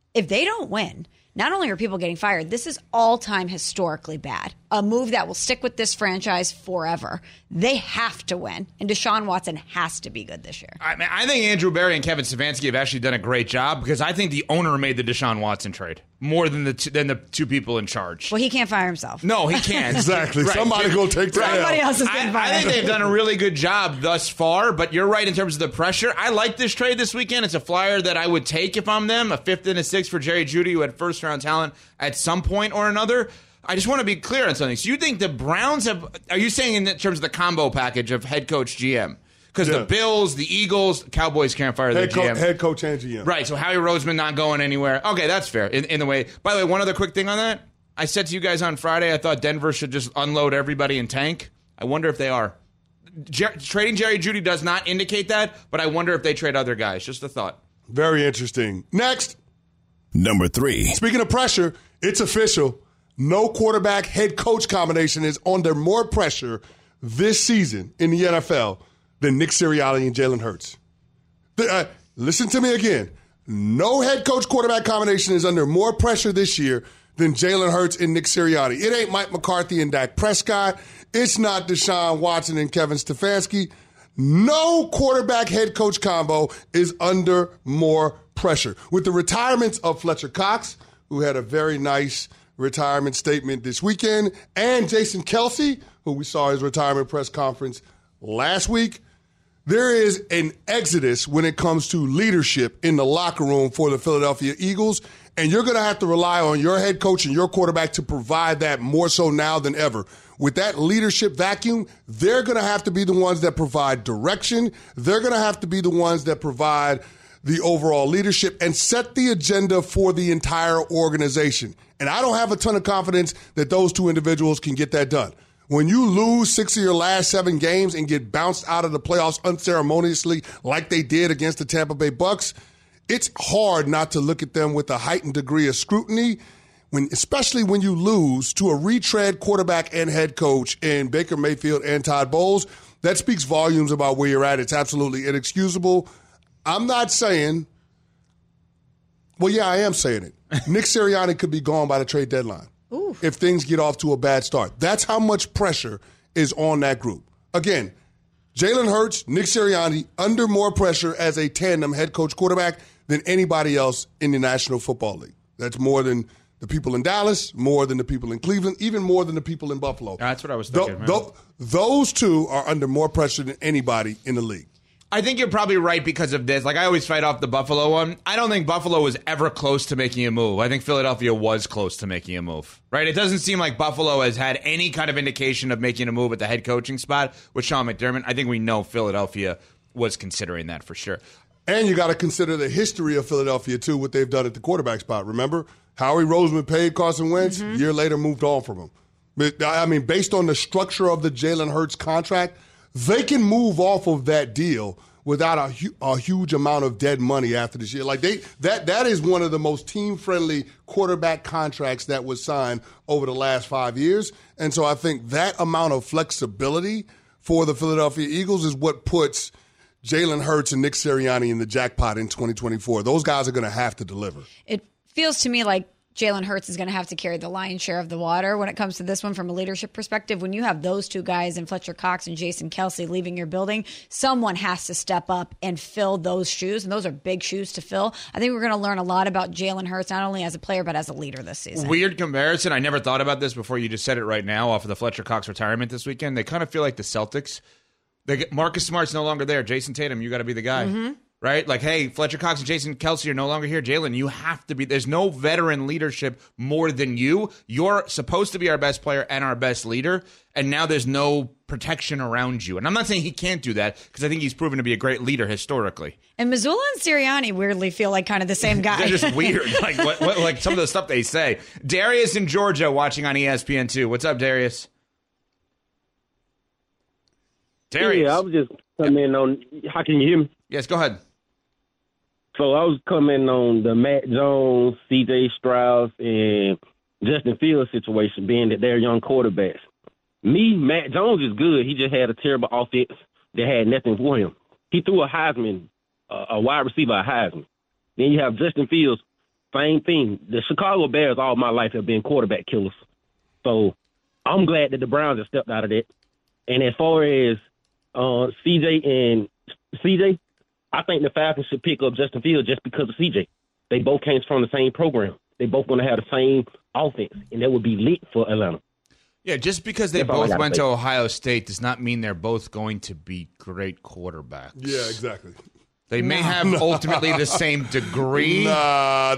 if they don't win, not only are people getting fired, this is all-time historically bad. A move that will stick with this franchise forever. They have to win, and Deshaun Watson has to be good this year. I mean, I think Andrew Berry and Kevin Stefanski have actually done a great job because I think the owner made the Deshaun Watson trade more than the two, than the two people in charge. Well, he can't fire himself. No, he can't. Exactly. Right. Somebody go take that. Somebody else is I, getting I fired. think they've done a really good job thus far, but you're right in terms of the pressure. I like this trade this weekend. It's a flyer that I would take if I'm them, a fifth and a sixth for Jerry Jeudy, who had first-round talent at some point or another. I just want to be clear on something. So you think the Browns have – are you saying in terms of the combo package of head coach, G M? Because Yeah. the Bills, the Eagles, Cowboys can't fire their Head, co- G M. head coach and G M. Right, so Howie Roseman not going anywhere. Okay, that's fair in, in the way. By the way, one other quick thing on that. I said to you guys on Friday I thought Denver should just unload everybody and tank. I wonder if they are. Jer- trading Jerry Jeudy does not indicate that, but I wonder if they trade other guys. Just a thought. Very interesting. Next. Number three. Speaking of pressure, it's official. No quarterback head coach combination is under more pressure this season in the N F L than Nick Sirianni and Jalen Hurts. The, uh, listen to me again. No head coach quarterback combination is under more pressure this year than Jalen Hurts and Nick Sirianni. It ain't Mike McCarthy and Dak Prescott. It's not Deshaun Watson and Kevin Stefanski. No quarterback head coach combo is under more pressure. With the retirements of Fletcher Cox, who had a very nice retirement statement this weekend, and Jason Kelce, who we saw his retirement press conference last week, there is an exodus when it comes to leadership in the locker room for the Philadelphia Eagles, and you're going to have to rely on your head coach and your quarterback to provide that more so now than ever. With that leadership vacuum, they're going to have to be the ones that provide direction. They're going to have to be the ones that provide the overall leadership and set the agenda for the entire organization. And I don't have a ton of confidence that those two individuals can get that done. When you lose six of your last seven games and get bounced out of the playoffs unceremoniously like they did against the Tampa Bay Bucks, it's hard not to look at them with a heightened degree of scrutiny, when, especially when you lose to a retread quarterback and head coach in Baker Mayfield and Todd Bowles. That speaks volumes about where you're at. It's absolutely inexcusable. I'm not saying, well, yeah, I am saying it. Nick Sirianni could be gone by the trade deadline. Ooh. If things get off to a bad start. That's how much pressure is on that group. Again, Jalen Hurts, Nick Sirianni, under more pressure as a tandem head coach quarterback than anybody else in the National Football League. That's more than the people in Dallas, more than the people in Cleveland, even more than the people in Buffalo. That's what I was thinking. Th- th- those two are under more pressure than anybody in the league. I think you're probably right because of this. Like, I always fight off the Buffalo one. I don't think Buffalo was ever close to making a move. I think Philadelphia was close to making a move, right? It doesn't seem like Buffalo has had any kind of indication of making a move at the head coaching spot with Sean McDermott. I think we know Philadelphia was considering that for sure. And you got to consider the history of Philadelphia, too, what they've done at the quarterback spot. Remember, Howie Roseman paid Carson Wentz, Mm-hmm. a year later moved on from him. But, I mean, based on the structure of the Jalen Hurts contract, they can move off of that deal without a, hu- a huge amount of dead money after this year. Like they that that is one of the most team-friendly quarterback contracts that was signed over the last five years. And so I think that amount of flexibility for the Philadelphia Eagles is what puts Jalen Hurts and Nick Sirianni in the jackpot in twenty twenty-four. Those guys are going to have to deliver. It feels to me like Jalen Hurts is going to have to carry the lion's share of the water when it comes to this one from a leadership perspective. When you have those two guys and Fletcher Cox and Jason Kelce leaving your building, someone has to step up and fill those shoes, and those are big shoes to fill. I think we're going to learn a lot about Jalen Hurts, not only as a player but as a leader this season. Weird comparison. I never thought about this before you just said it right now off of the Fletcher Cox retirement this weekend. They kind of feel like the Celtics. They get, Marcus Smart's no longer there. Jason Tatum, you got to be the guy. Mm-hmm. Right? Like, hey, Fletcher Cox and Jason Kelce are no longer here. Jalen, you have to be. There's no veteran leadership more than you. You're supposed to be our best player and our best leader, and now there's no protection around you. And I'm not saying he can't do that, because I think he's proven to be a great leader historically. And Missoula and Sirianni weirdly feel like kind of the same guy. They're just weird. Like, what, what, like some of the stuff they say. Darius in Georgia watching on E S P N two. What's up, Darius? Darius. Yeah, I was just coming on. How can you hear me? Yes, go ahead. So I was coming on the Matt Jones, C J Stroud, and Justin Fields situation, being that they're young quarterbacks. Me, Matt Jones is good. He just had a terrible offense that had nothing for him. He threw a Heisman, uh, a wide receiver a Heisman. Then you have Justin Fields, same thing. The Chicago Bears all my life have been quarterback killers. So I'm glad that the Browns have stepped out of that. And as far as uh, C J and C J, I think the Falcons should pick up Justin Fields just because of C J. They both came from the same program. They both going to have the same offense, and that would be lit for Atlanta. Yeah, just because they That's all I both gotta went say. to Ohio State does not mean they're both going to be great quarterbacks. Yeah, exactly. They may have ultimately the same degree. Nah,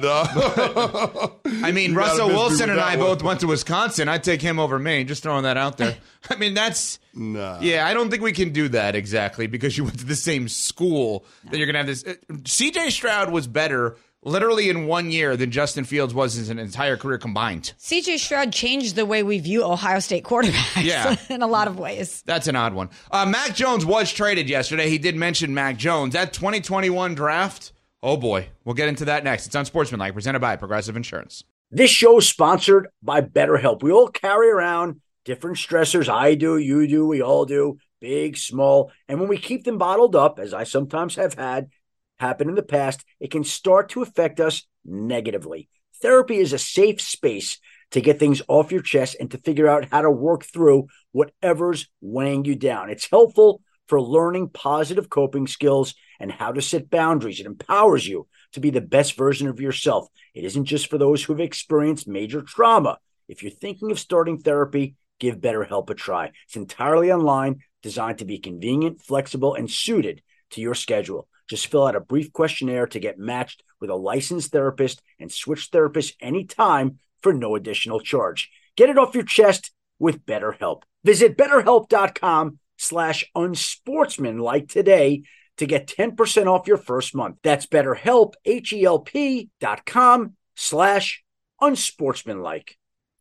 no. I mean, You gotta Russell miss me Wilson with and that I one. both went to Wisconsin. I'd take him over me. Just throwing that out there. I mean, that's... Nah. Yeah, I don't think we can do that exactly because you went to the same school that you're going to have this. C J Stroud was better literally in one year than Justin Fields was his entire career combined. C J Stroud changed the way we view Ohio State quarterbacks Yeah. in a lot of ways. That's an odd one. Uh, Mac Jones was traded yesterday. He did mention Mac Jones. That twenty twenty-one draft, oh boy. We'll get into that next. It's Unsportsmanlike, presented by Progressive Insurance. This show is sponsored by BetterHelp. We all carry around different stressors. I do, you do, we all do, big, small. And when we keep them bottled up, as I sometimes have had happen in the past, it can start to affect us negatively. Therapy is a safe space to get things off your chest and to figure out how to work through whatever's weighing you down. It's helpful for learning positive coping skills and how to set boundaries. It empowers you to be the best version of yourself. It isn't just for those who have experienced major trauma. If you're thinking of starting therapy, give BetterHelp a try. It's entirely online, designed to be convenient, flexible, and suited to your schedule. Just fill out a brief questionnaire to get matched with a licensed therapist and switch therapists anytime for no additional charge. Get it off your chest with BetterHelp. Visit BetterHelp.com slash unsportsmanlike today to get ten percent off your first month. That's BetterHelp, H-E-L-P dot com slash unsportsmanlike.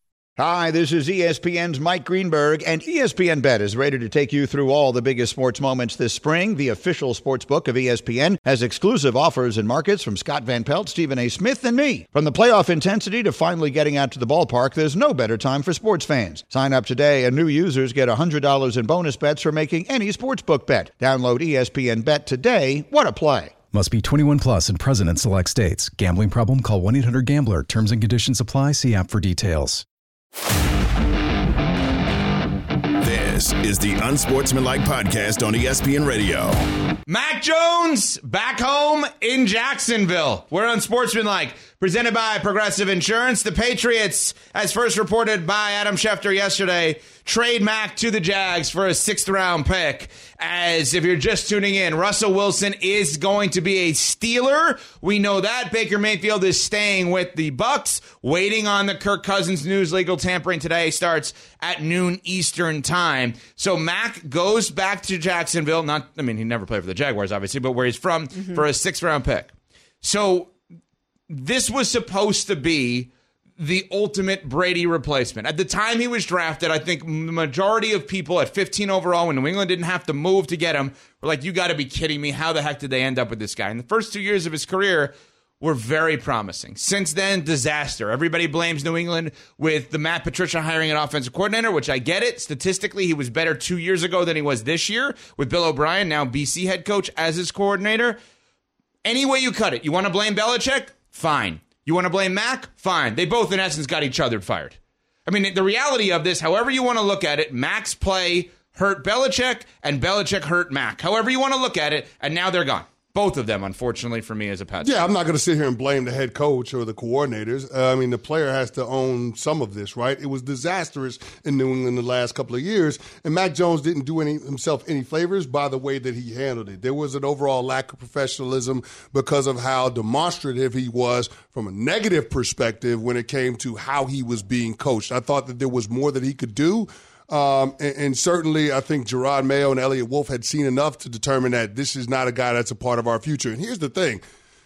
Hi, this is E S P N's Mike Greenberg, and E S P N Bet is ready to take you through all the biggest sports moments this spring. The official sports book of E S P N has exclusive offers and markets from Scott Van Pelt, Stephen A. Smith, and me. From the playoff intensity to finally getting out to the ballpark, there's no better time for sports fans. Sign up today, and new users get one hundred dollars in bonus bets for making any sportsbook bet. Download E S P N Bet today. What a play. Must be twenty-one plus and present in select states. Gambling problem? Call one eight hundred gambler. Terms and conditions apply. See app for details. This is the Unsportsmanlike Podcast on E S P N Radio. Mac Jones back home in Jacksonville. We're Unsportsmanlike, presented by Progressive Insurance. The Patriots, as first reported by Adam Schefter yesterday, trade Mac to the Jags for a sixth round pick. As if you're just tuning in, Russell Wilson is going to be a Steeler. We know that. Baker Mayfield is staying with the Bucks, waiting on the Kirk Cousins news. Legal tampering today starts at noon Eastern time. So Mac goes back to Jacksonville. Not, I mean, he never played for the Jaguars, obviously, but where he's from, mm-hmm. for a sixth round pick. So this was supposed to be the ultimate Brady replacement. At the time he was drafted, I think the majority of people at fifteen overall, when New England didn't have to move to get him, were like, you got to be kidding me. How the heck did they end up with this guy? And the first two years of his career were very promising. Since then, disaster. Everybody blames New England with the Matt Patricia hiring an offensive coordinator, which I get it. Statistically, he was better two years ago than he was this year with Bill O'Brien, now B C head coach, as his coordinator. Any way you cut it. You want to blame Belichick? Fine. You want to blame Mac? Fine. They both, in essence, got each other fired. I mean, the reality of this, however you want to look at it, Mac's play hurt Belichick, and Belichick hurt Mac. However you want to look at it, and now they're gone. Both of them, unfortunately, for me as a Pats fan. Yeah, I'm not going to sit here and blame the head coach or the coordinators. Uh, I mean, the player has to own some of this, right? It was disastrous in New England the last couple of years, and Mac Jones didn't do any, himself any favors by the way that he handled it. There was an overall lack of professionalism because of how demonstrative he was from a negative perspective when it came to how he was being coached. I thought that there was more that he could do. Um, and, and certainly, I think Gerard Mayo and Elliott Wolf had seen enough to determine that this is not a guy that's a part of our future. And here's the thing.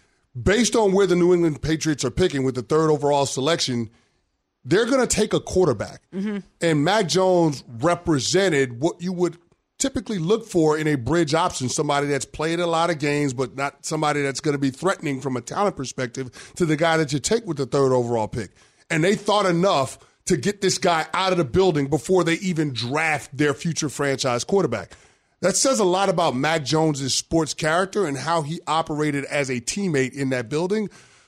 Based on where the New England Patriots are picking with the third overall selection, they're going to take a quarterback. Mm-hmm. And Mac Jones represented what you would typically look for in a bridge option, somebody that's played a lot of games, but not somebody that's going to be threatening from a talent perspective to the guy that you take with the third overall pick. And they thought enough to get this guy out of the building before they even draft their future franchise quarterback. That says a lot about Mac Jones' sports character and how he operated as a teammate in that building.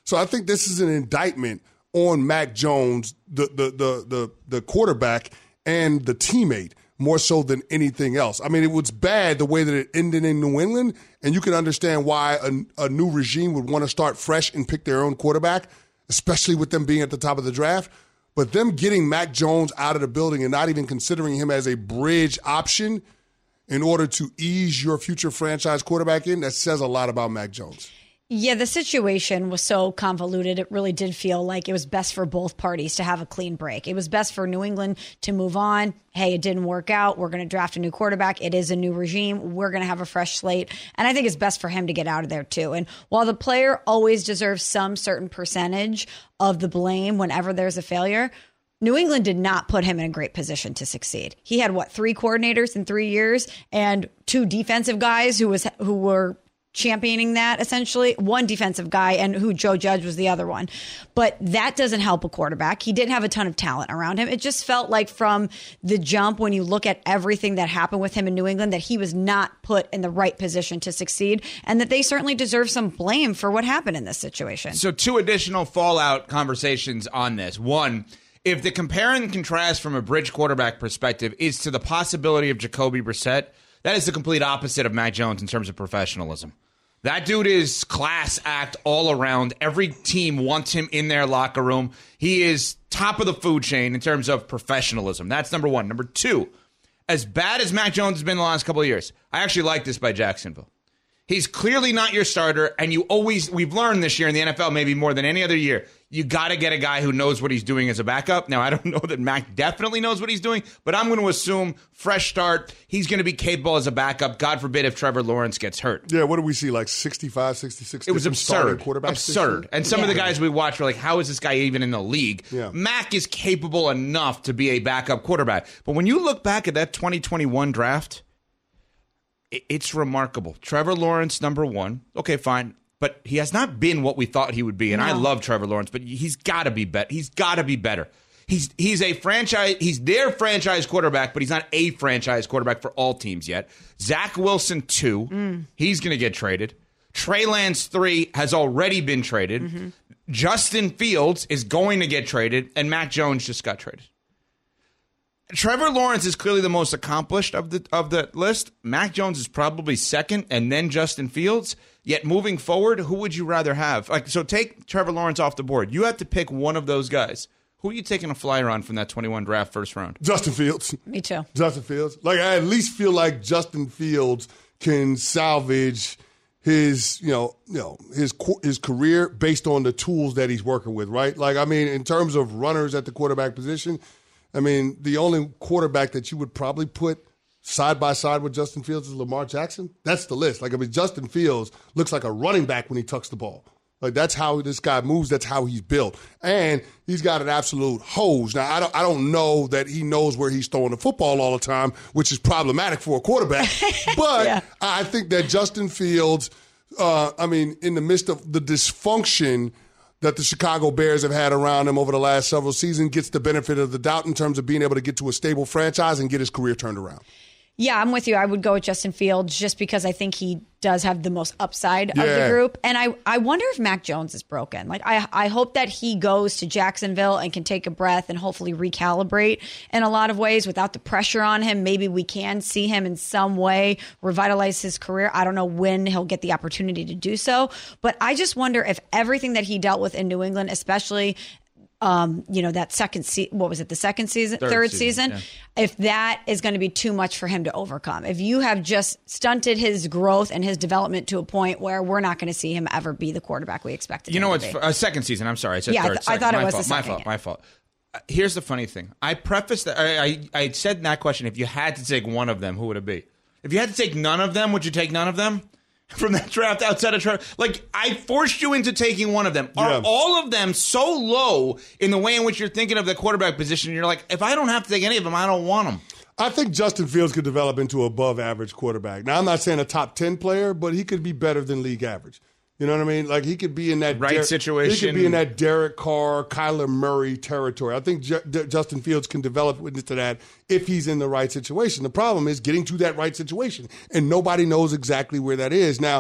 So I think this is an indictment on Mac Jones, the the the the, the quarterback, and the teammate, more so than anything else. I mean, it was bad the way that it ended in New England, and you can understand why a, a new regime would want to start fresh and pick their own quarterback, especially with them being at the top of the draft. But them getting Mac Jones out of the building and not even considering him as a bridge option in order to ease your future franchise quarterback in, that says a lot about Mac Jones. Yeah, the situation was so convoluted. It really did feel like it was best for both parties to have a clean break. It was best for New England to move on. Hey, it didn't work out. We're going to draft a new quarterback. It is a new regime. We're going to have a fresh slate. And I think it's best for him to get out of there, too. And while the player always deserves some certain percentage of the blame whenever there's a failure, New England did not put him in a great position to succeed. He had, what, three coordinators in three years and two defensive guys who was who were championing that, essentially. One defensive guy, and who Joe Judge was the other one. But that doesn't help a quarterback. He didn't have a ton of talent around him. It just felt like from the jump, when you look at everything that happened with him in New England, that he was not put in the right position to succeed, and that they certainly deserve some blame for what happened in this situation. So two additional fallout conversations on this. One, if the compare and contrast from a bridge quarterback perspective is to the possibility of Jacoby Brissett, that is the complete opposite of Mac Jones in terms of professionalism. That dude is class act all around. Every team wants him in their locker room. He is top of the food chain in terms of professionalism. That's number one. Number two, as bad as Mac Jones has been the last couple of years, I actually like this by Jacksonville. He's clearly not your starter, and you always, we've learned this year in the N F L, maybe more than any other year, you got to get a guy who knows what he's doing as a backup. Now, I don't know that Mac definitely knows what he's doing, but I'm going to assume fresh start, he's going to be capable as a backup. God forbid if Trevor Lawrence gets hurt. Yeah, what do we see, like sixty-five, sixty-six? It was absurd. Absurd. And some yeah. of the guys we watched were like, how is this guy even in the league? Yeah. Mac is capable enough to be a backup quarterback. But when you look back at that twenty twenty-one draft, it's remarkable. Trevor Lawrence, number one. Okay, fine. But he has not been what we thought he would be. And no. I love Trevor Lawrence, but he's got to be better. He's got to be better. He's he's a franchise. He's their franchise quarterback, but he's not a franchise quarterback for all teams yet. Zach Wilson, two. Mm. He's going to get traded. Trey Lance, three, has already been traded. Mm-hmm. Justin Fields is going to get traded, and Mac Jones just got traded. Trevor Lawrence is clearly the most accomplished of the of the list. Mac Jones is probably second, and then Justin Fields. Yet moving forward, who would you rather have? Like, so take Trevor Lawrence off the board. You have to pick one of those guys. Who are you taking a flyer on from that twenty-one draft first round? Justin Fields. Me too. Justin Fields. Like, I at least feel like Justin Fields can salvage his, you know, you know, his his career based on the tools that he's working with, right? Like, I mean, in terms of runners at the quarterback position, I mean, the only quarterback that you would probably put side by side with Justin Fields is Lamar Jackson. That's the list. Like, I mean, Justin Fields looks like a running back when he tucks the ball. Like, that's how this guy moves. That's how he's built. And he's got an absolute hose. Now, I don't I don't know that he knows where he's throwing the football all the time, which is problematic for a quarterback. But yeah. I think that Justin Fields, uh, I mean, in the midst of the dysfunction that the Chicago Bears have had around him over the last several seasons, gets the benefit of the doubt in terms of being able to get to a stable franchise and get his career turned around. Yeah, I'm with you. I would go with Justin Fields just because I think he does have the most upside yeah. of the group. And I, I wonder if Mac Jones is broken. Like, I, I hope that he goes to Jacksonville and can take a breath and hopefully recalibrate in a lot of ways without the pressure on him. Maybe we can see him in some way revitalize his career. I don't know when he'll get the opportunity to do so. But I just wonder if everything that he dealt with in New England, especially Um, you know, that second se- what was it, the second season, third, third season, season yeah. if that is going to be too much for him to overcome. If you have just stunted his growth and his development to a point where we're not going to see him ever be the quarterback we expected you him know, to it's be. a uh, second season. I'm sorry, I said yeah, third. I, th- I thought my it was fault, the second. My fault. Yeah. My fault. Uh, here's the funny thing. I prefaced that. I, I I said in that question, if you had to take one of them, who would it be? If you had to take none of them, would you take none of them? From that draft outside of draft. Like, I forced you into taking one of them. Are yeah. all of them so low in the way in which you're thinking of the quarterback position? You're like, if I don't have to take any of them, I don't want them. I think Justin Fields could develop into an above average quarterback. Now, I'm not saying a top ten player, but he could be better than league average. You know what I mean? Like, he could be in that right Der- situation. He could be in that Derek Carr, Kyler Murray territory. I think J- D- Justin Fields can develop into that if he's in the right situation. The problem is getting to that right situation, and nobody knows exactly where that is. Now,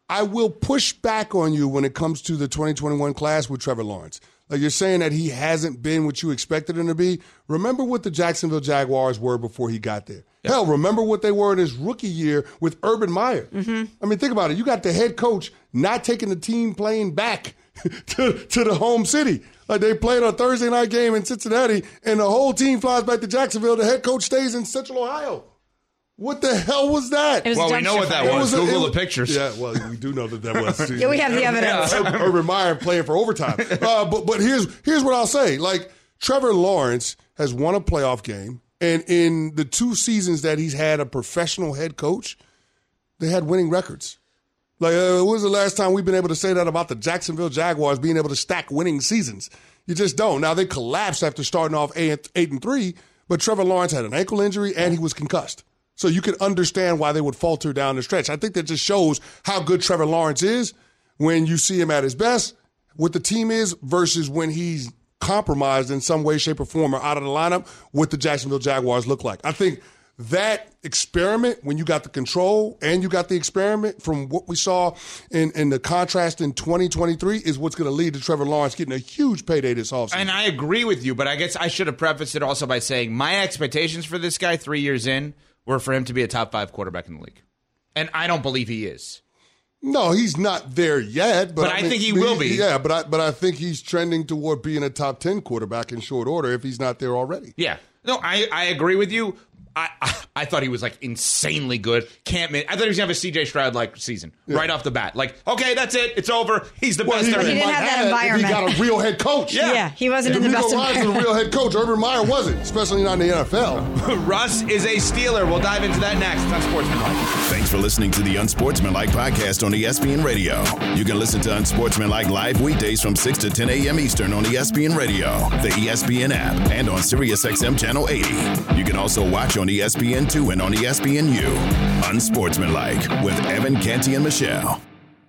I will push back on you when it comes to the twenty twenty-one class with Trevor Lawrence. Like you're saying that he hasn't been what you expected him to be. Remember what the Jacksonville Jaguars were before he got there. Yep. Hell, remember what they were in his rookie year with Urban Meyer. Mm-hmm. I mean, think about it. You got the head coach not taking the team playing back to, to the home city. Like they played a Thursday night game in Cincinnati, and the whole team flies back to Jacksonville. The head coach stays in Central Ohio. What the hell was that? Was well, we know what that was. was. Google a, the pictures. Yeah, well, we do know that that was. Yeah, we have the evidence. Urban Meyer playing for overtime. Uh, but but here's here's what I'll say. Like, Trevor Lawrence has won a playoff game, and in the two seasons that he's had a professional head coach, they had winning records. Like, uh, when was the last time we've been able to say that about the Jacksonville Jaguars being able to stack winning seasons? You just don't. Now, they collapsed after starting off eight, eight and three, but Trevor Lawrence had an ankle injury, and he was concussed. So you can understand why they would falter down the stretch. I think that just shows how good Trevor Lawrence is when you see him at his best, what the team is, versus when he's compromised in some way, shape, or form or out of the lineup, what the Jacksonville Jaguars look like. I think that experiment, when you got the control and you got the experiment from what we saw in, in the contrast in twenty twenty-three, is what's going to lead to Trevor Lawrence getting a huge payday this offseason. And I agree with you, but I guess I should have prefaced it also by saying my expectations for this guy three years in were for him to be a top five quarterback in the league. And I don't believe he is. No, he's not there yet. But, but I, I mean, think he will be. Yeah, but I, but I think he's trending toward being a top ten quarterback in short order if he's not there already. Yeah. No, I, I agree with you. I, I I thought he was like insanely good. Can't I thought he was gonna have a C J Stroud like season yeah. right off the bat. Like, okay, that's it. It's over. He's the well, best. He, he didn't have that environment. He got a real head coach. Yeah, yeah he wasn't yeah. in the best environment. Ryan's a real head coach. Urban Meyer wasn't, especially not in the N F L. Russ is a Steeler. We'll dive into that next on Sportsmanlike. Thanks for listening to the Unsportsmanlike podcast on E S P N Radio. You can listen to Unsportsmanlike live weekdays from six to ten a.m. Eastern on E S P N Radio, the E S P N app, and on SiriusXM Channel eighty. You can also watch on E S P N two and on E S P N U. Unsportsmanlike with Evan, Canty, and Michelle.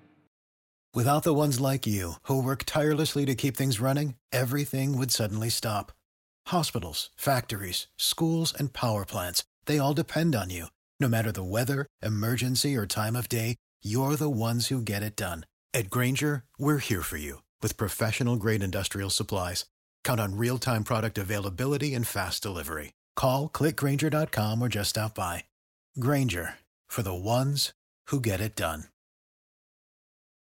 Without the ones like you who work tirelessly to keep things running, everything would suddenly stop. Hospitals, factories, schools, and power plants, they all depend on you. No matter the weather, emergency, or time of day, you're the ones who get it done. At Grainger, we're here for you with professional-grade industrial supplies. Count on real-time product availability and fast delivery. Call, click Grainger dot com, or just stop by. Grainger, for the ones who get it done.